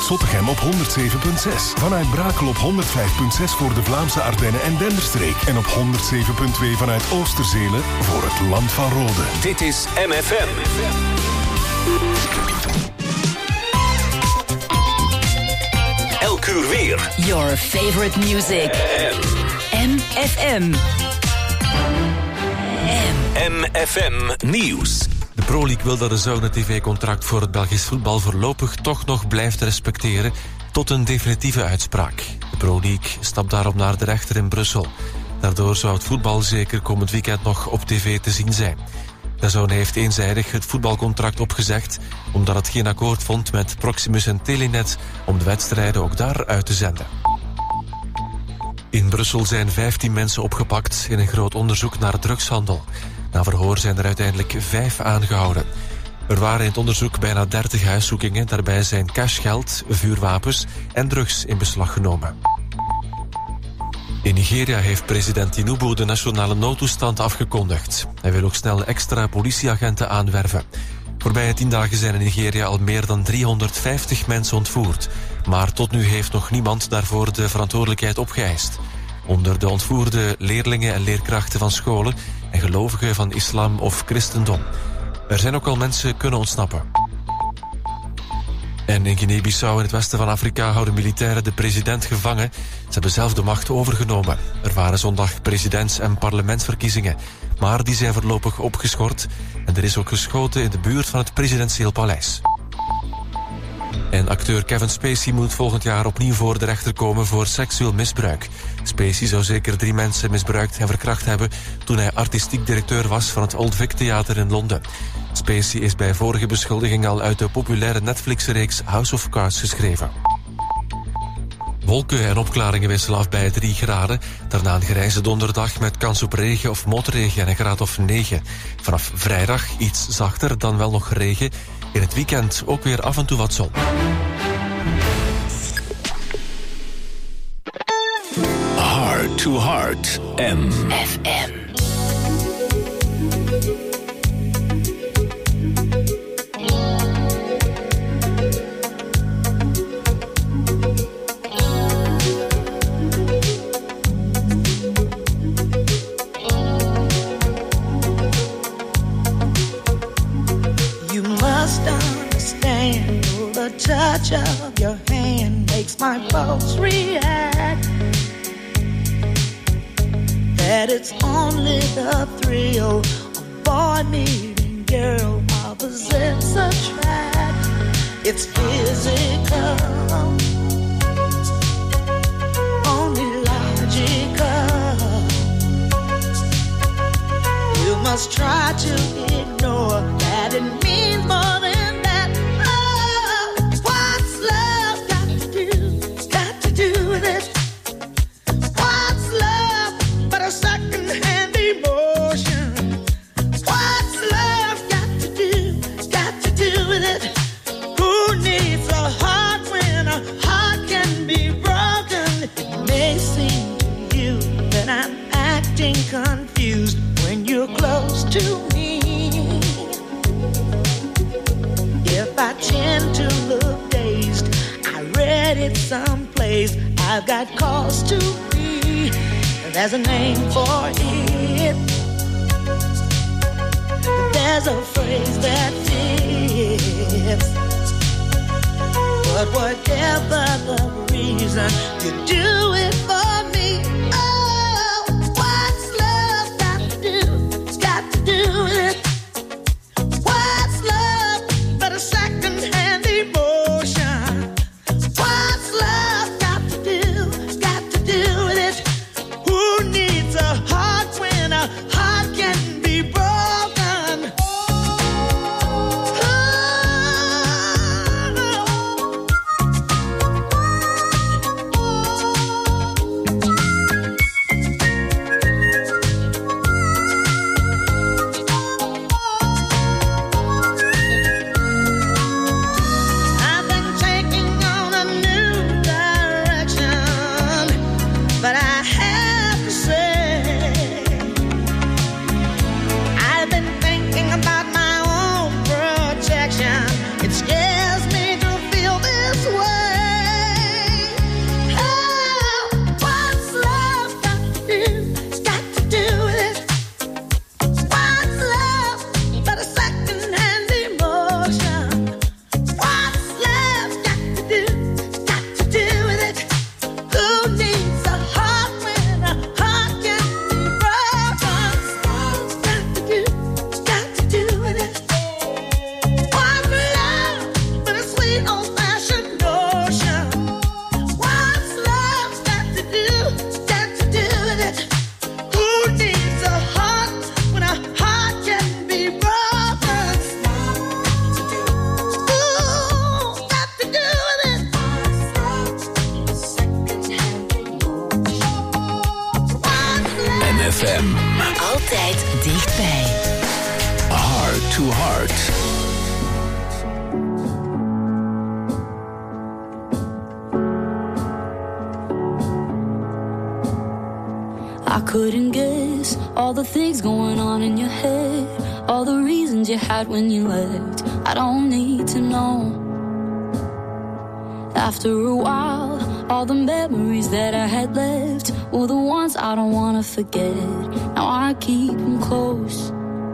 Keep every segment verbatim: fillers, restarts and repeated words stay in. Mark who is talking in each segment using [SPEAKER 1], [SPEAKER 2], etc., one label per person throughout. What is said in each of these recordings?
[SPEAKER 1] Zottegem op honderd zeven komma zes. Vanuit Brakel op honderd vijf komma zes voor de Vlaamse Ardennen en Denderstreek. En op honderd zeven komma twee vanuit Oosterzelen voor het Land van Rode.
[SPEAKER 2] Dit is M F M. Elk uur weer.
[SPEAKER 3] Your favorite music. M F M.
[SPEAKER 2] M F M Nieuws.
[SPEAKER 4] De Pro League wil dat de Zoune T V-contract voor het Belgisch voetbal voorlopig toch nog blijft respecteren tot een definitieve uitspraak. De Pro League stapt daarop naar de rechter in Brussel. Daardoor zou het voetbal zeker komend weekend nog op tv te zien zijn. De Zoune heeft eenzijdig het voetbalcontract opgezegd omdat het geen akkoord vond met Proximus en Telenet om de wedstrijden ook daar uit te zenden. In Brussel zijn vijftien mensen opgepakt in een groot onderzoek naar drugshandel. Na verhoor zijn er uiteindelijk vijf aangehouden. Er waren in het onderzoek bijna dertig huiszoekingen. Daarbij zijn cashgeld, vuurwapens en drugs in beslag genomen. In Nigeria heeft president Tinubu de nationale noodtoestand afgekondigd. Hij wil ook snel extra politieagenten aanwerven. Voorbije tien dagen zijn in Nigeria al meer dan driehonderdvijftig mensen ontvoerd. Maar tot nu heeft nog niemand daarvoor de verantwoordelijkheid opgeëist. Onder de ontvoerde leerlingen en leerkrachten van scholen en gelovigen van islam of christendom. Er zijn ook al mensen kunnen ontsnappen. En in Guinea-Bissau in het westen van Afrika houden militairen de president gevangen. Ze hebben zelf de macht overgenomen. Er waren zondag presidents- en parlementsverkiezingen. Maar die zijn voorlopig opgeschort. En er is ook geschoten in de buurt van het presidentieel paleis. En acteur Kevin Spacey moet volgend jaar opnieuw voor de rechter komen voor seksueel misbruik. Spacey zou zeker drie mensen misbruikt en verkracht hebben toen hij artistiek directeur was van het Old Vic Theater in Londen. Spacey is bij vorige beschuldiging al uit de populaire Netflix-reeks House of Cards geschreven. Wolken en opklaringen wisselen af bij drie graden. Daarna een grijze donderdag met kans op regen of motregen en een graad of negen. Vanaf vrijdag iets zachter, dan wel nog regen. In het weekend ook weer af en toe wat zon.
[SPEAKER 2] Heart to Heart. M F M.
[SPEAKER 5] Touch of your hand makes my pulse react. That it's only the thrill of boy meeting girl opposites attract. It's physical, only logical. You must try to ignore that it means more than confused when you're close to me. If I tend to look dazed, I read it someplace. I've got cause to be. There's a name for it. There's a phrase that fits. But whatever the reason, you do it for me.
[SPEAKER 6] I couldn't guess all the things going on in your head, all the reasons you had when you left. I don't need to know. After a while, all the memories that I had left were the ones I don't wanna forget. Now I keep them close.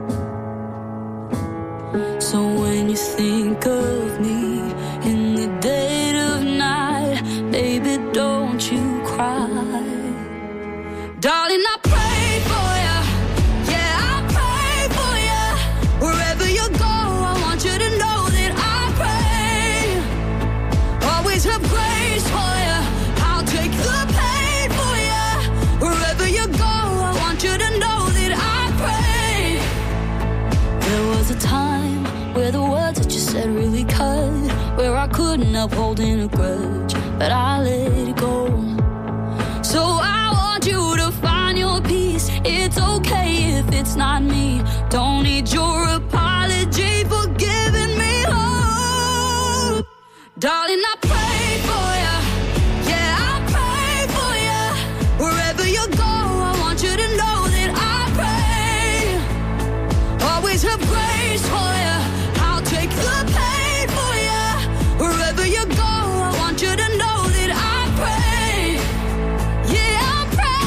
[SPEAKER 6] So when you think of me in the dead of night, baby, don't you cry. Darling, I pray for you. Yeah, I pray for you. Wherever you go, I want you to know that I pray. Always have grace for you. I'll take the pain for you. Wherever you go, I want you to know that I pray. There was a time where the words that you said really cut, where I couldn't uphold in a grudge, but I let it go. So I want you to find your peace. It's okay if it's not me. Don't need your apology for giving me hope. Darling, I pray for you. Yeah, I pray for you. Wherever you go, I want you to know that I pray. Always have grace for you. I'll take the pain for you. Wherever you go, I want you to know that I pray. Yeah, I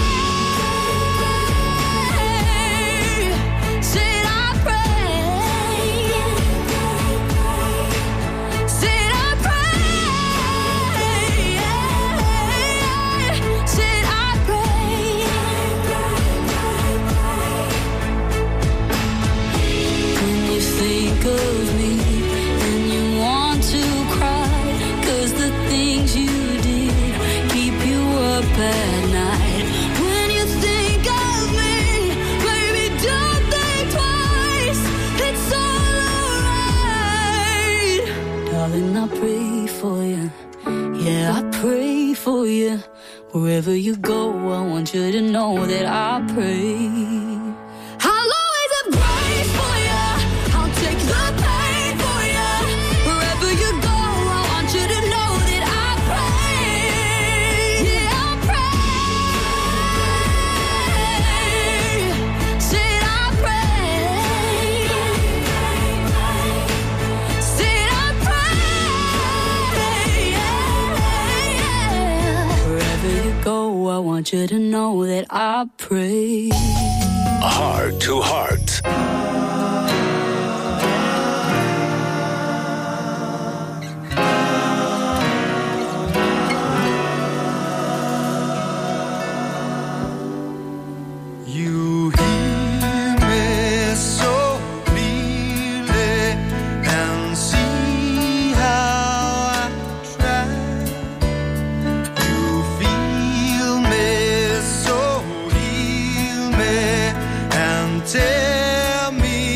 [SPEAKER 6] pray. Said I pray. Said I pray. Said I pray. When you think of me and you want to cry, 'cause the things you did keep you up at night. When you think of me, baby, don't think twice. It's all alright. Darling, I pray for you. Yeah, I pray for you. Wherever you go, I want you to know that I pray. I'll always have grace for you. I'll take the pain for you. Wherever you go, I want you to know that I pray. Yeah, I pray. Said I pray. Said I pray. Wherever you go, I want you to know that I pray.
[SPEAKER 2] Heart to Heart.
[SPEAKER 7] You hear me so clearly and see how I try. You feel me so, heal me and tell me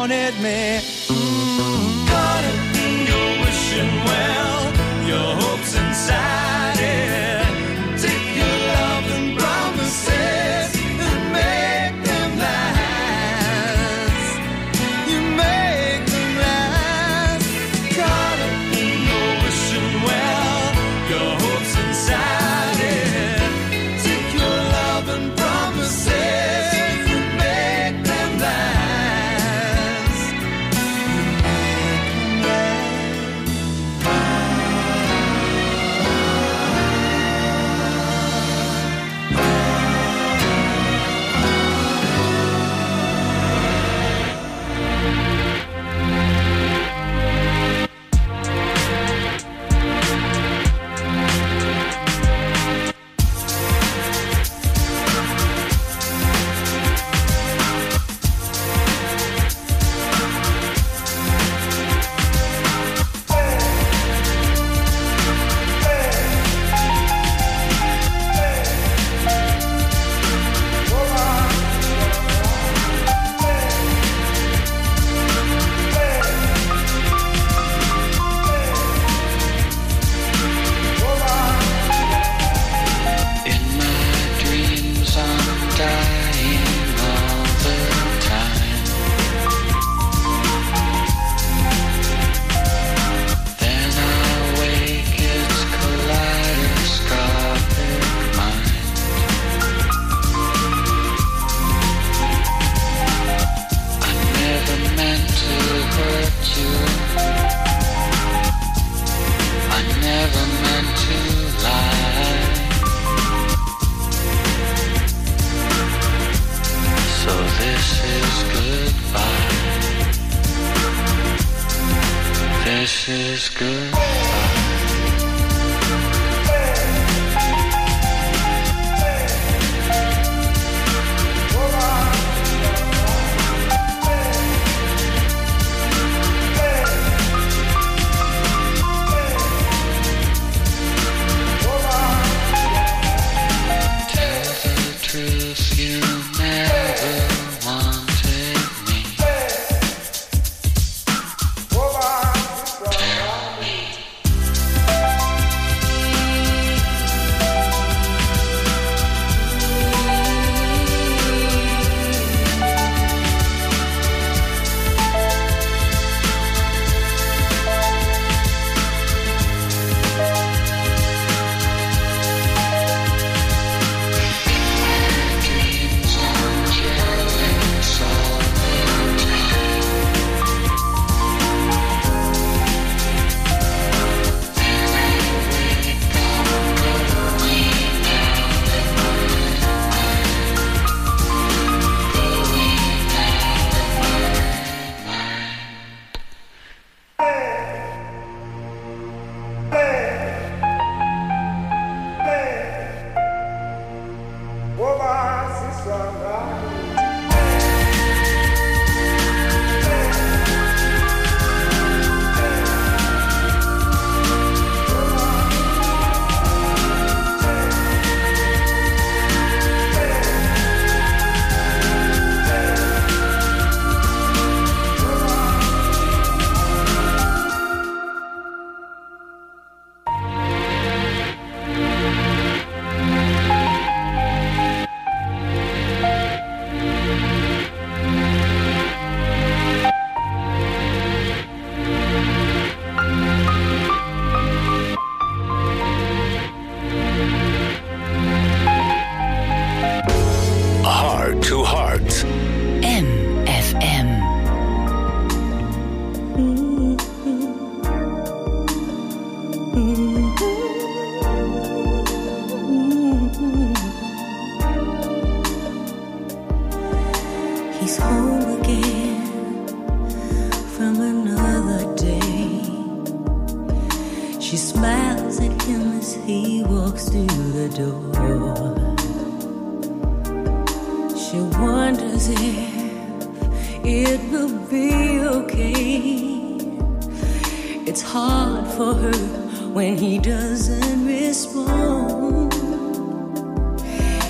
[SPEAKER 7] wanted me. Mm. Caught up in your wishing well, your hopes inside it. Take your love and promises and make them last. You make them last. Caught up in your wishing well, your hopes inside it. Take your love and promises and make them last. You make them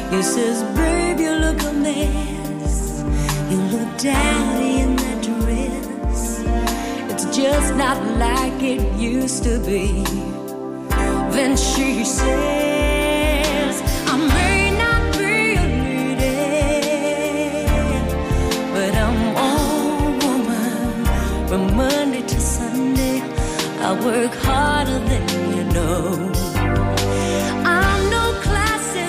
[SPEAKER 8] down in that dress.
[SPEAKER 6] not like it used to be. Then she says, I may not be a lady, but I'm all woman. From Monday to Sunday, I work harder than you know. I'm no classy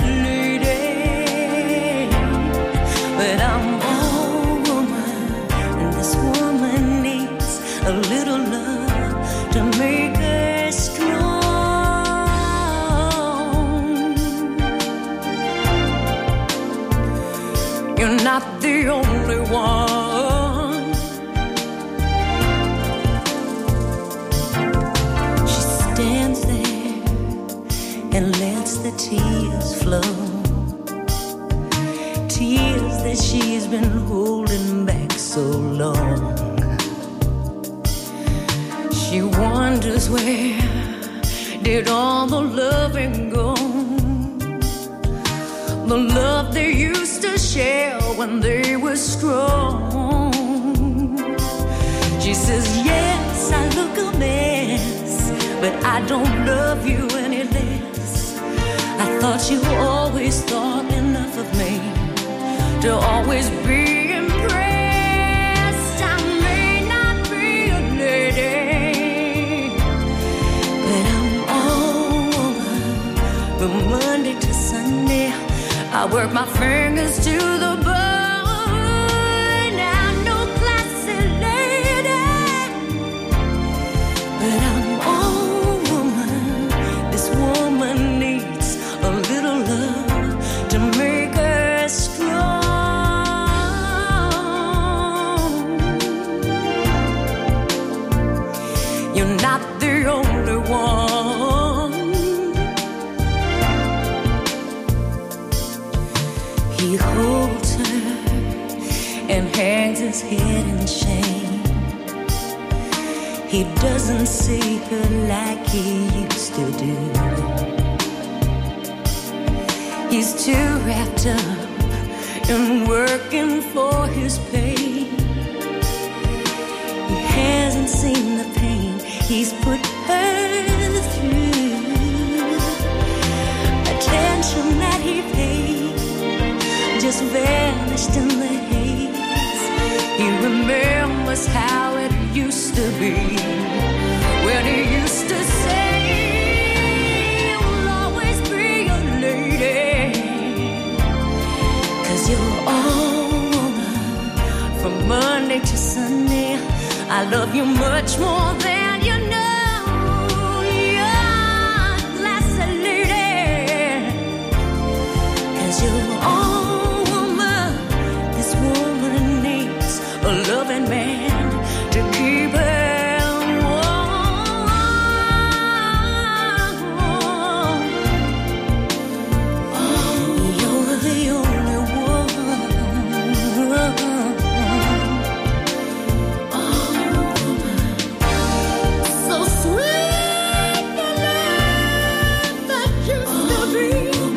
[SPEAKER 6] lady, but I'm all woman, and this woman needs a little love to make her strong. You're not the only one. She stands there and lets the tears flow, tears that she's been holding back so long. She wonders where did all the loving go, the love they used to share when they were strong. She says, yes, I look a mess, but I don't love you any less. I thought you always thought enough of me to always be impressed. I may not be a lady, but I'm all woman. From Monday to Sunday, I work my fingers to the bone. I'm no classy lady, but I'm all woman. This woman needs a little love to make her strong. You're not the only one. He holds her and hangs his head in shame. He doesn't see her like he used to do. He's too wrapped up in working for his pay. He hasn't seen the pain he's put her through. Attention that he paid just vanished in the haze. He remembers how it used to be, when he used to say, you'll always be a lady, 'cause you're all woman. From Monday to Sunday, I love you much more than you know. You're a classy lady, 'cause you're all a loving man to keep her warm. Oh, you're the only one. Oh, so sweet the love that used to be.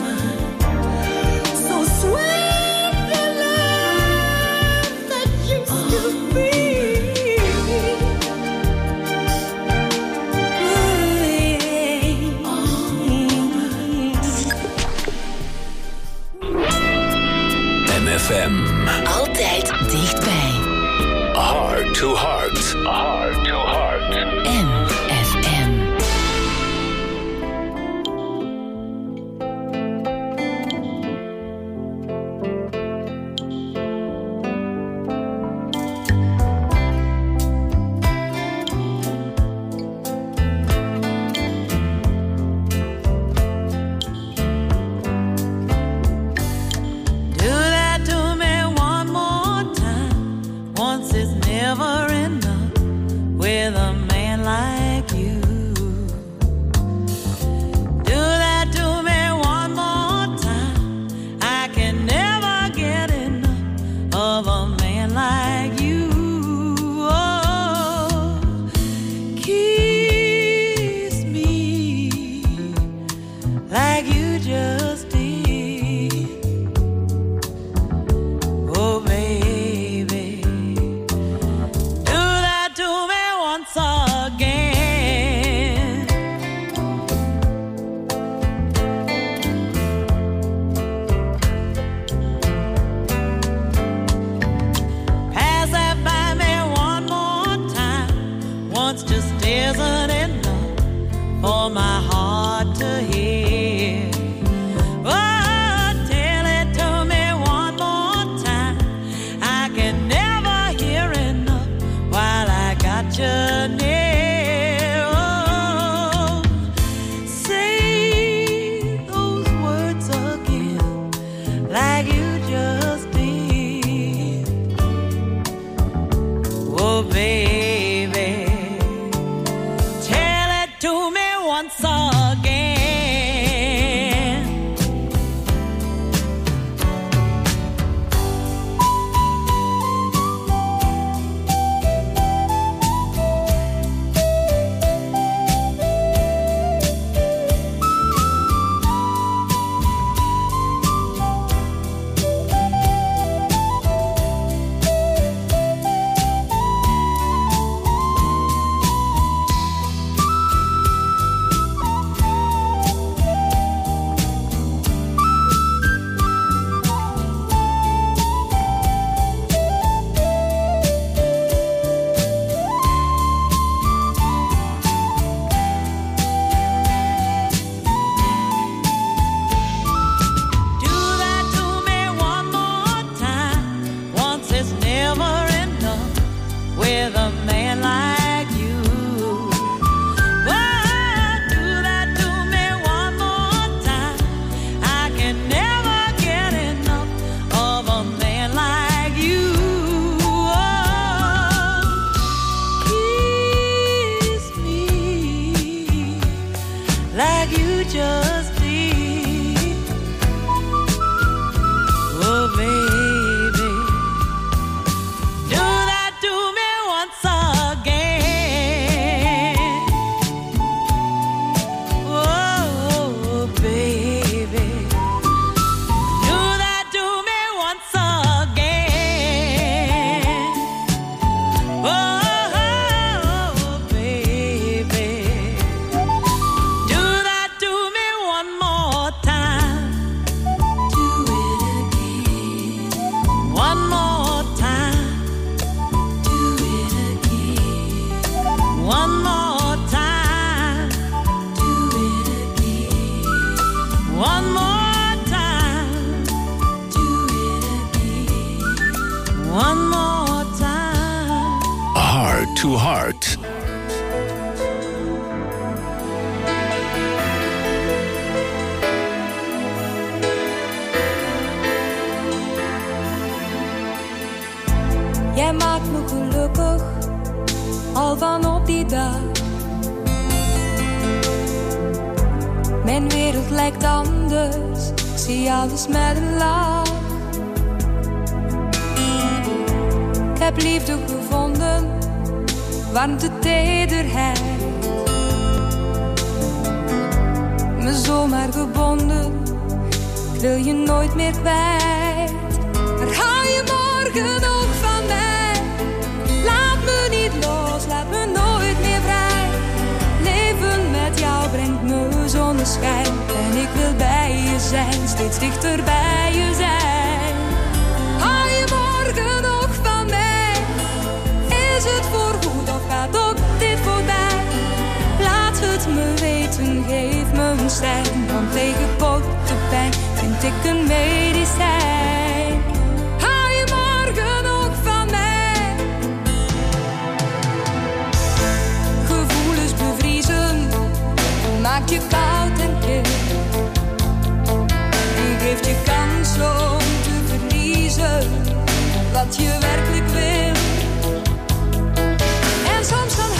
[SPEAKER 6] So sweet the love that used to be.
[SPEAKER 2] M F M.
[SPEAKER 3] Altijd dichtbij.
[SPEAKER 2] Heart to heart. Heart to heart.
[SPEAKER 3] M F M.
[SPEAKER 8] once.
[SPEAKER 5] Oh, baby, tell it to me once again.
[SPEAKER 2] to Heart.
[SPEAKER 8] Jij maakt me gelukkig, al van op die dag. Mijn wereld lijkt anders, ik zie alles met een lach. Ik heb liefde gevonden, warmte, tederheid. Me zomaar gebonden, ik wil je nooit meer kwijt. Maar hou je morgen nog van mij? Laat me niet los, laat me nooit meer vrij. Leven met jou brengt me zonneschijn. En ik wil bij je zijn, steeds dichter bij je zijn. Hou je morgen nog van mij? Is het voorgoed of gaat ook dit voorbij? Laat het me weten, geef me een sein. Want tegen korte pijn vind ik een medicijn. Hou je morgen nog van mij? Gevoelens bevriezen, maakt je koud en kil. En geeft je kans om te verliezen wat je werkelijk wil. En soms dan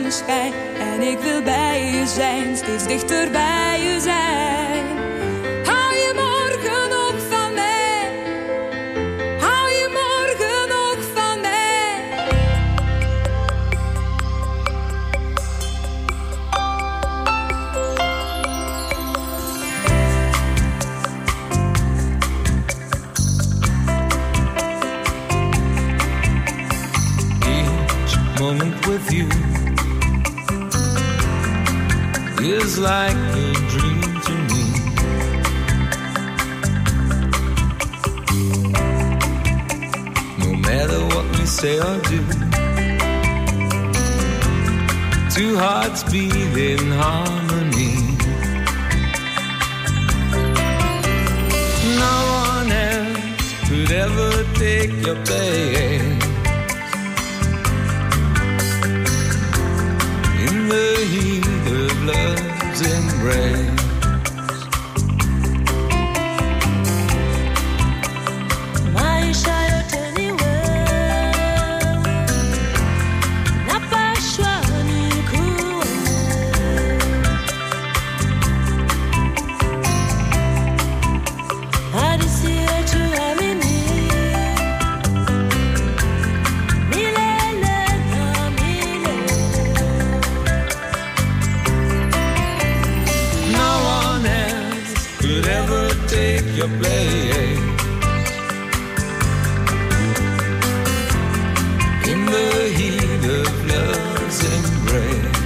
[SPEAKER 8] zonneschijn. En ik wil bij je zijn, steeds dichter bij je zijn. Hou je morgen nog van mij? Hou je morgen nog van mij?
[SPEAKER 7] Moment with you is like a dream to me. No matter what we say or do, two hearts beat in harmony. No one else could ever take your place. The heat of love's embrace.
[SPEAKER 5] Maisha yote ni wewe, napashwa nikuone. Hadithi yetu amini, milele na milele.
[SPEAKER 7] Could ever take your place in the heat of love's embrace.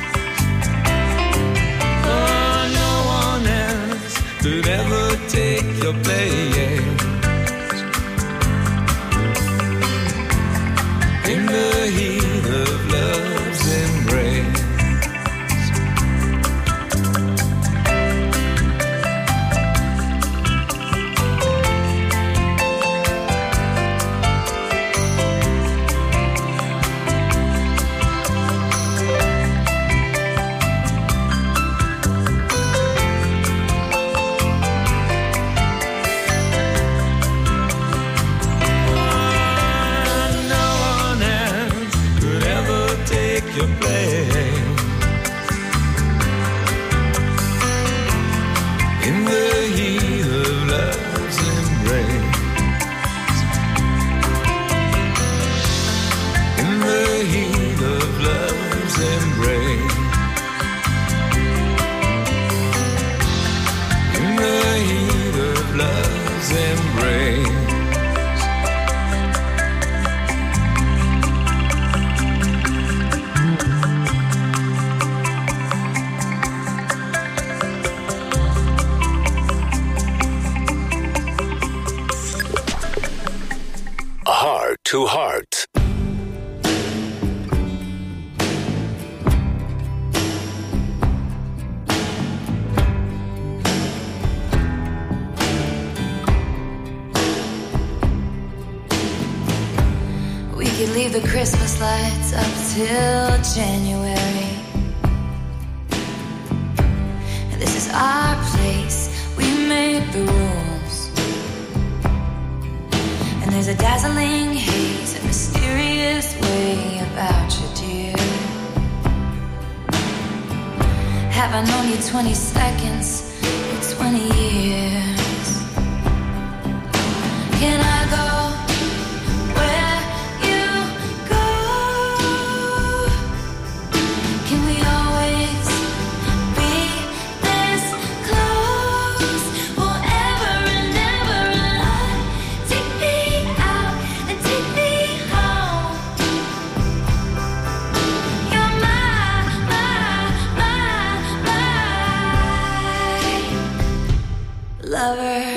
[SPEAKER 7] Oh, no one else could ever take your place in the heat of love's embrace. Your place in the heat of love's embrace. In the heat of love's embrace. In the heat of love's embrace.
[SPEAKER 2] Heart to Heart.
[SPEAKER 9] We could leave the Christmas lights up till January. And this is our place, we make the rules. And there's a dazzling haze, a mysterious way about you, dear. Have I known you twenty seconds or twenty years? Can I go where you go? Can we always be this close? Forever and ever and on. Take me out and take me home. You're my, my, my, my lover.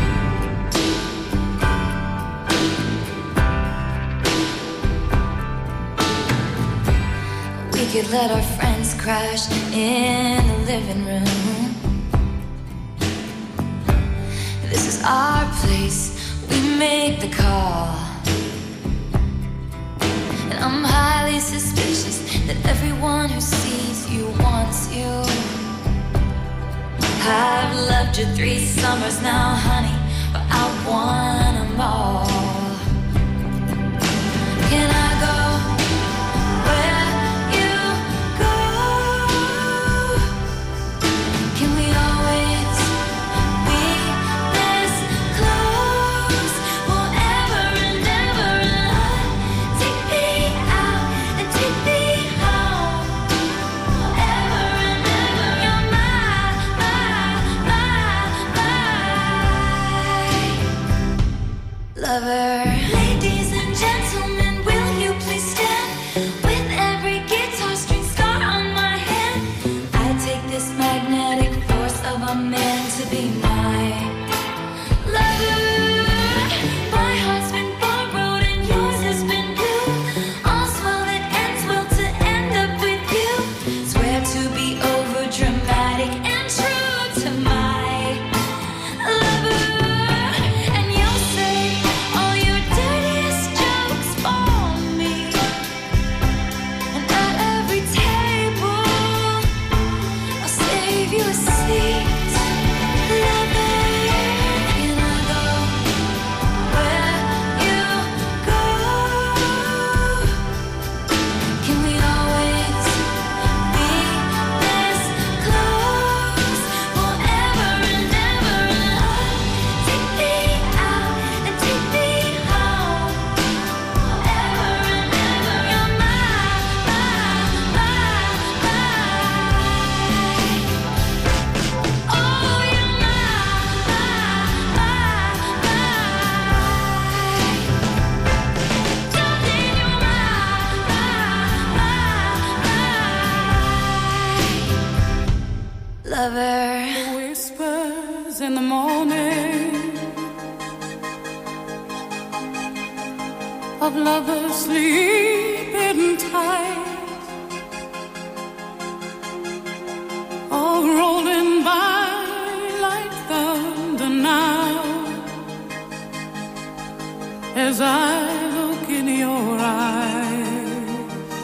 [SPEAKER 9] We could let our friends crash in the living room. This is our place, we make the call. And I'm highly suspicious that everyone who sees you wants you. I've loved you three summers now, honey, but I want them all. Can I go where you to be my lover. My heart's been borrowed and yours has been blue. All's well that ends well to end up with you. Swear to be over dramatic and true to my lover. And you'll say all your dirtiest jokes for me. And at every table I'll save you a seat. Lover, can I go where you go? Can we always be this close forever and ever? Take me out and take me home forever and ever. You're my, my, my, my. Oh, you're my, my, my, my. Darling, you're my, my, my, my. Lover.
[SPEAKER 8] Whispers in the morning of lovers sleeping tight, all rolling by like thunder now. As I look in your eyes,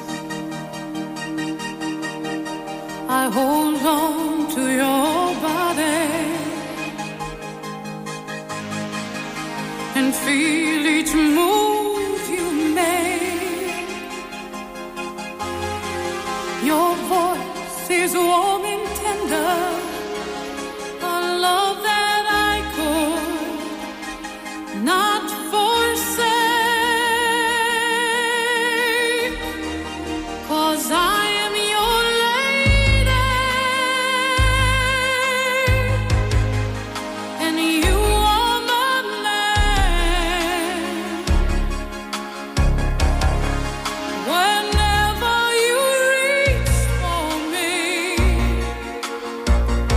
[SPEAKER 8] I hold on to your body and feel each move you make. Your voice is warm and tender, a love that I could not forsake. 'Cause I am your lady and you are my man. Whenever you reach for me,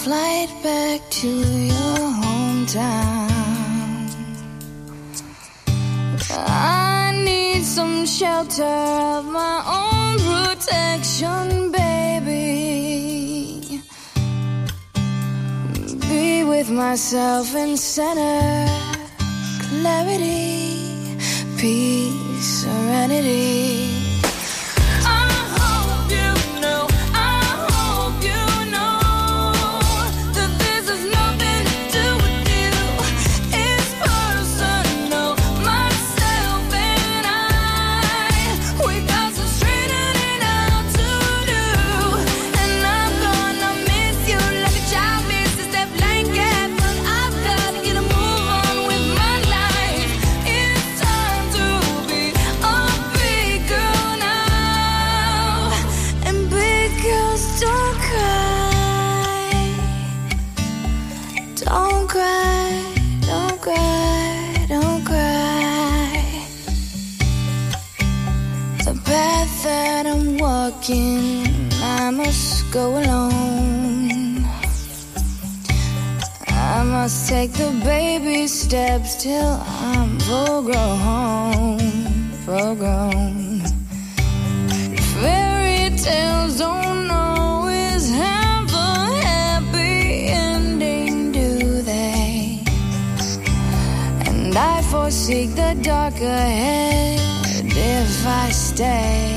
[SPEAKER 8] flight back to your hometown. I need some shelter of my own protection, baby. Be with myself in center, clarity, peace, serenity. I must go alone. I must take the baby steps till I'm full grown, full grown. Fairy tales don't always have a happy ending, do they? And I foresee the dark ahead if I stay.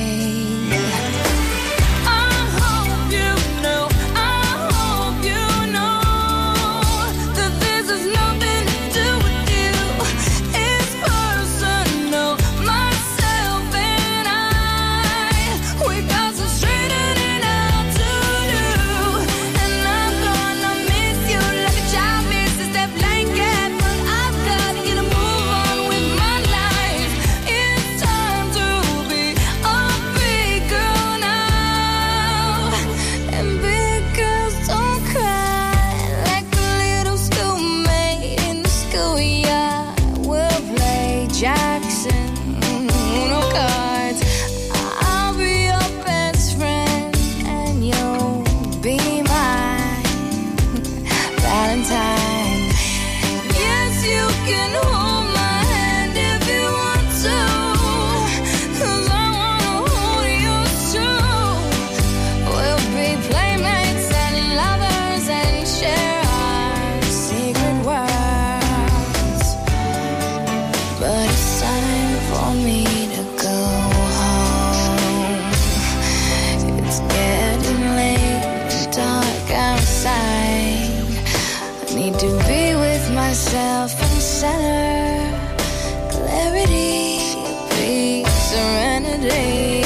[SPEAKER 8] Myself in center, clarity, peace, serenity.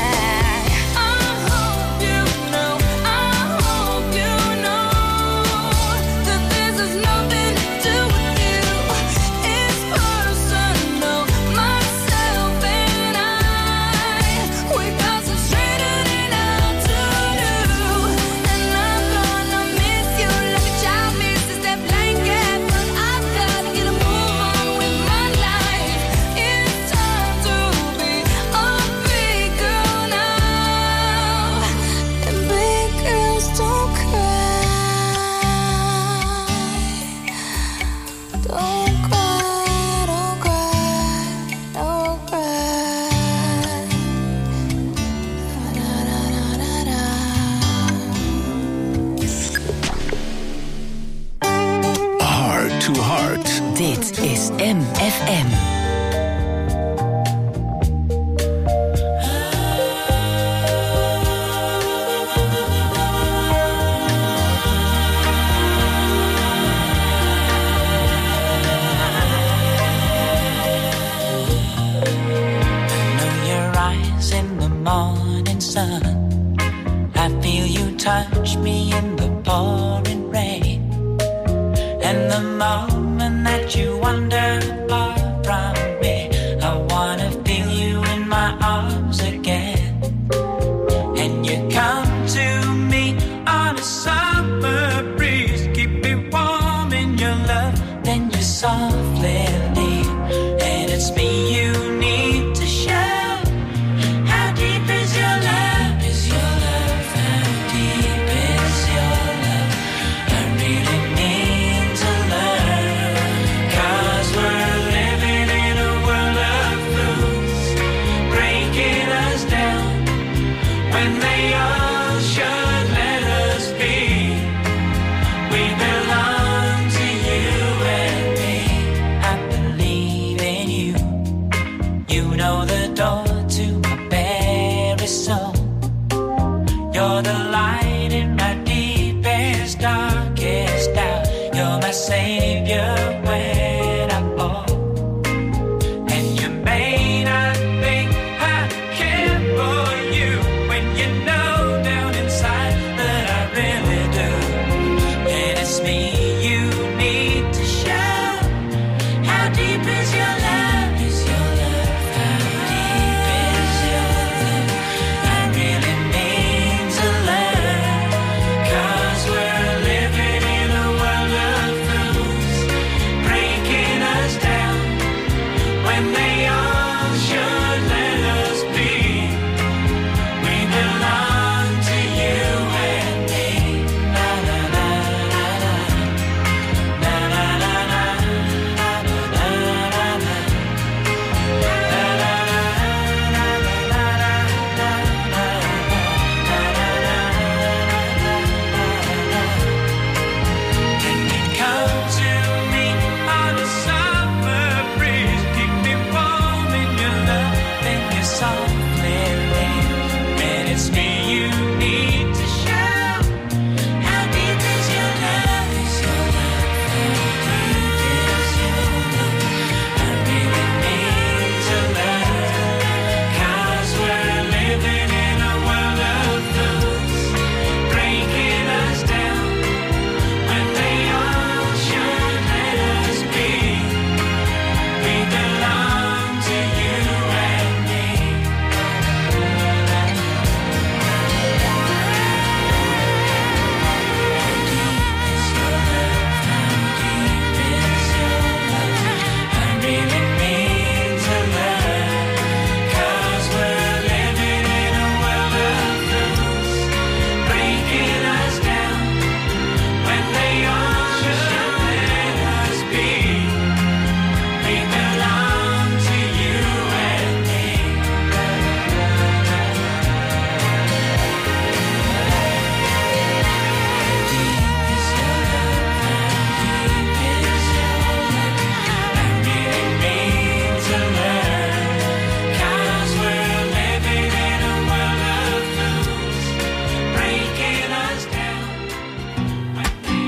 [SPEAKER 3] Dit is M F M.
[SPEAKER 10] Touch me in the pouring rain, and the moment that you wander far from me, I wanna feel you in my arms again. And you come to me on a summer breeze, keep me warm in your love, then you softly leave, and it's me you need to show. How deep is your love? Is your love? How deep is your love? they all should let us be. We belong to you and me. I believe in you. You know the door to my very soul. You're the light in my deepest, darkest doubt. You're my savior when I fall. And you may not think I care for you when you know down inside that I really do. And it's me you need to show. How deep is your love? Is your love? How deep is your love? I really mean to learn. 'Cause we're living in a world of fools, breaking us down when they all should let us be. We belong to you and me. Na na na na na. Na na na na. Na na na na. Na na na na na na Can you come to me on a summer breeze? Keep me warm in your love and your softly rain. And it's me you need to show. How deep is your love? Is your love? How deep is your love? I really need to learn. 'Cause we're living in a world of fools, breaking us down when they all should let us be. We belong to you and me. How deep is your love? How deep is your love? I really mean to learn. 'Cause we're living in a world of fools, breaking us down when they all should let us be. We belong to you and me. Deep is your love? How deep is your love? I really mean to learn. 'Cause we're living in a world of fools, breaking us down when they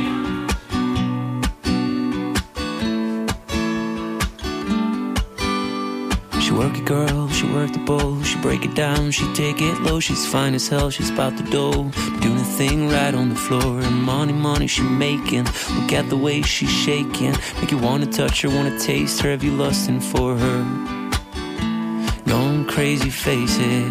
[SPEAKER 11] She work it, girl, she work the bowl. She break it down, she take it low. She's fine as hell, she's about the dough. Doing a thing right on the floor. And money, money she making. Look at the way she's shaking. Make you wanna touch her, wanna taste her. Have you lusting for her? Going crazy, face it.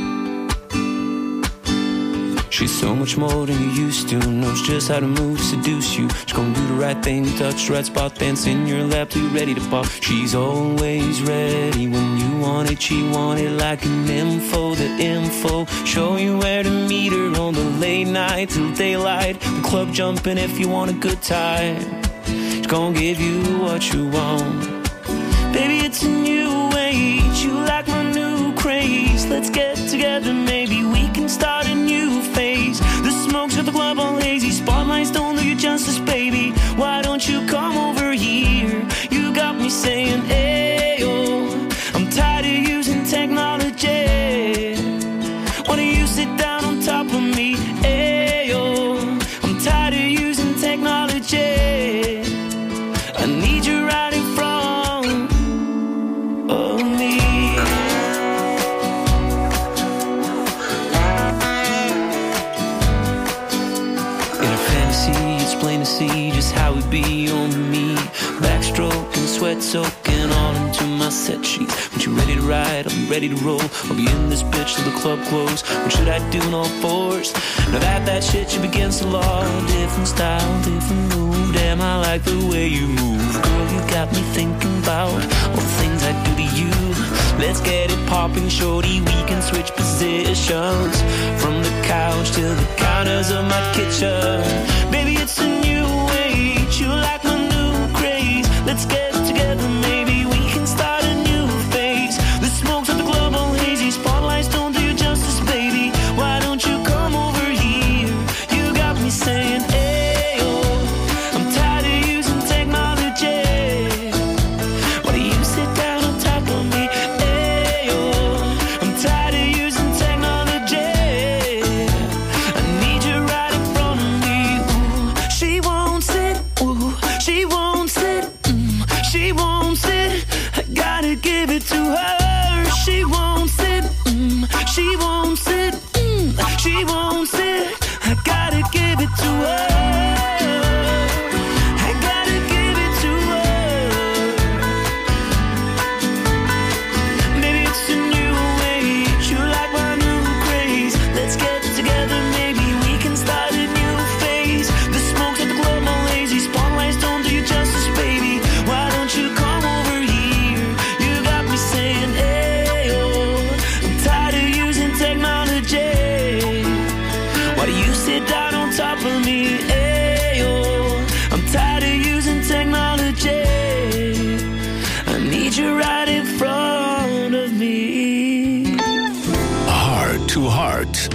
[SPEAKER 11] She's so much more than you used to. Knows just how to move, seduce you. She's gonna do the right thing, touch the right spot, dance in your lap till you're ready to pop. She's always ready when you want it. She want it like an info, the info. Show you where to meet her on the late night till daylight. The club jumping if you want a good time. She's gonna give you what you want. Baby, it's a new age. You like my new craze. Let's get together, maybe we can start a new phase. The smoke's at the club all hazy. Spotlights don't do you justice, baby. Why don't you come over here? You got me saying, ayo. I'm tired of using technology. Why don't you sit down on top of me? Ayo. I'm tired of using technology. I need you right in front of me. In a fantasy, it's plain to see just how it be on me. Backstroke and sweat soaking all into my set sheets. When you ready to ride, I'll be ready to roll. I'll be in this bitch till the club close. What should I do in all fours? Now that that shit you against the law. Different style, different move. Damn, I like the way you move. Girl, you got me thinking about all the things I do to you. Let's get it popping, shorty. We can switch positions from the couch to the counters of my kitchen. Baby, it's a new age. You like my new craze. Let's get together, maybe we can start a new phase. The smoke's at the club all hazy. Spotlights don't do you justice, baby. Why don't you
[SPEAKER 7] sit down on top of me. Ayo, I'm tired of using technology. I need you right in front of me.
[SPEAKER 2] Heart to Heart.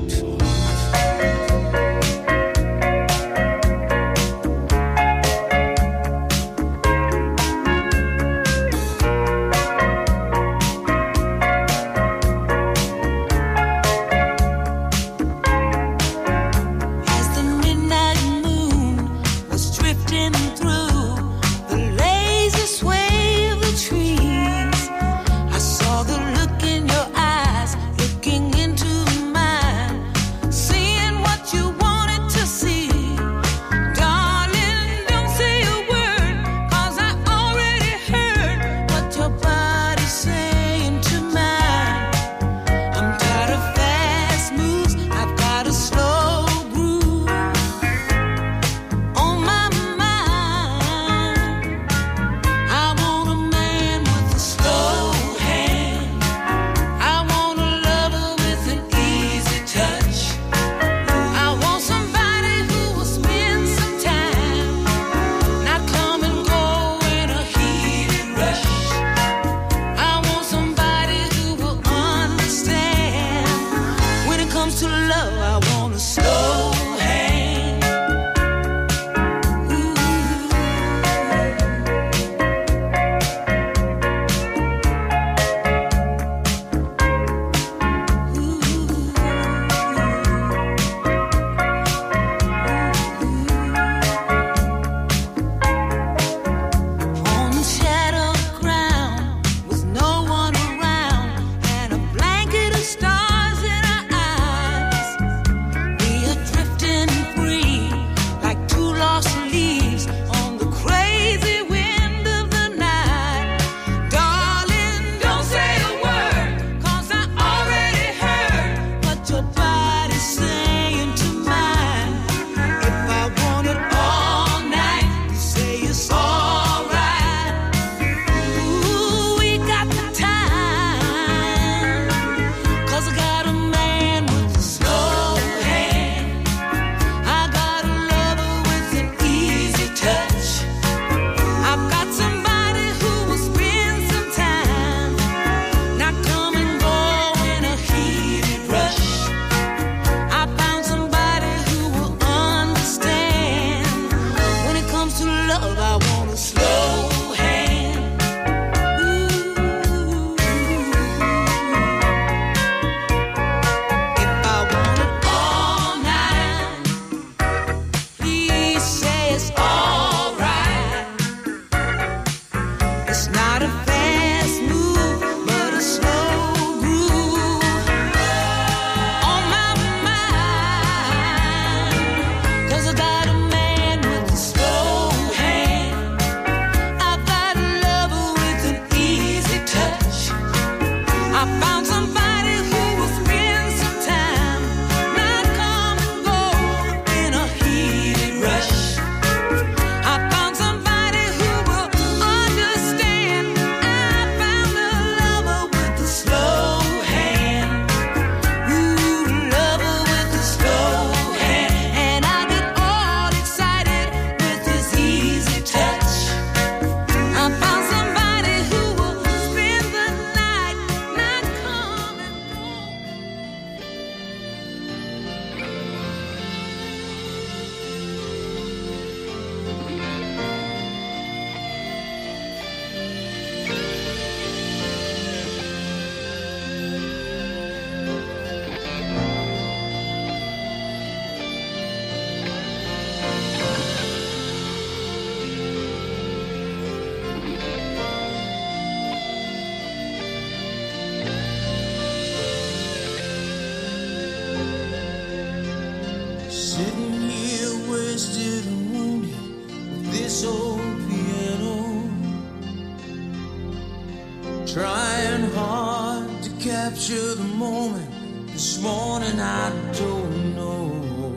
[SPEAKER 12] Trying hard to capture the moment. This morning I don't know.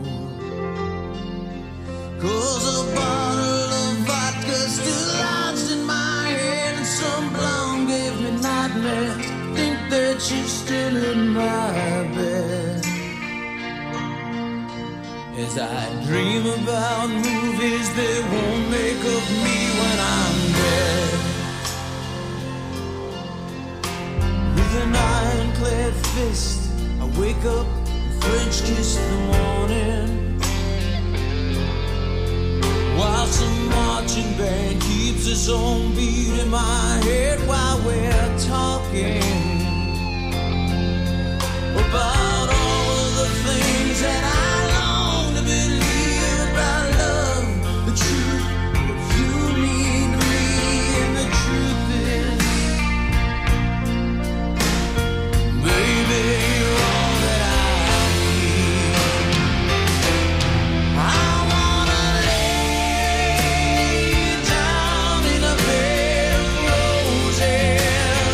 [SPEAKER 12] 'Cause a bottle of vodka still lodged in my head, and some blonde gave me nightmares. Think that she's still in my bed. as I dream about movies they won't make of me when I'm dead. With an ironclad fist, I wake up and French kiss the morning, while some marching band keeps its own beat in my head while we're talking about all of the things that I long to believe about love, the truth that you mean to me, and the truth is, baby, you're all that I need. I wanna lay you down in a bed of roses.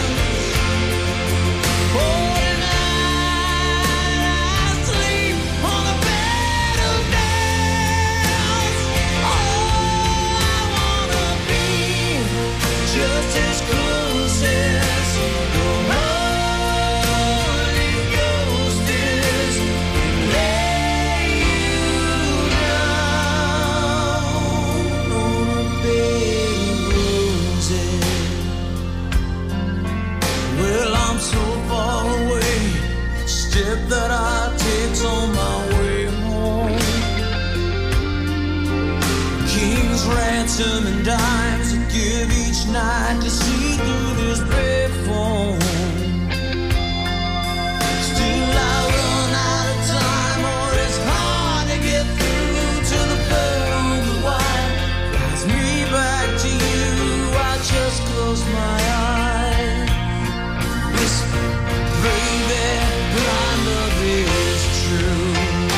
[SPEAKER 12] Oh, that I take on my way home. King's ransom and dimes I give each night to see through this brave phone. Still I run out of time, or it's hard to get through to the bird on the wire. Flies me back to you, I just close my eyes, whisper, baby, blind love is true.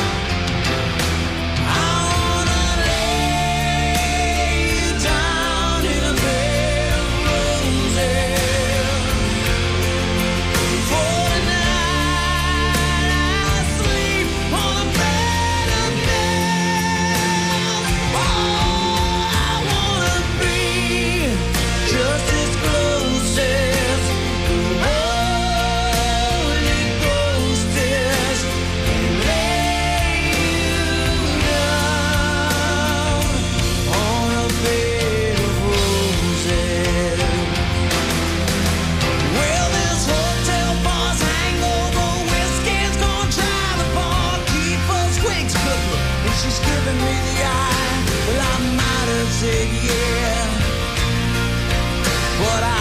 [SPEAKER 12] I wanna lay you down in a bed of roses. For tonight I sleep on a bed of nails. Oh, I wanna be just as close as the Holy Ghost is, and lay you down on a bed of roses. Well, this hotel bar's hangover whiskey's gonna try the bar, keep us quick cooker, and she's giving me the eye. Well, I might have said yeah, but I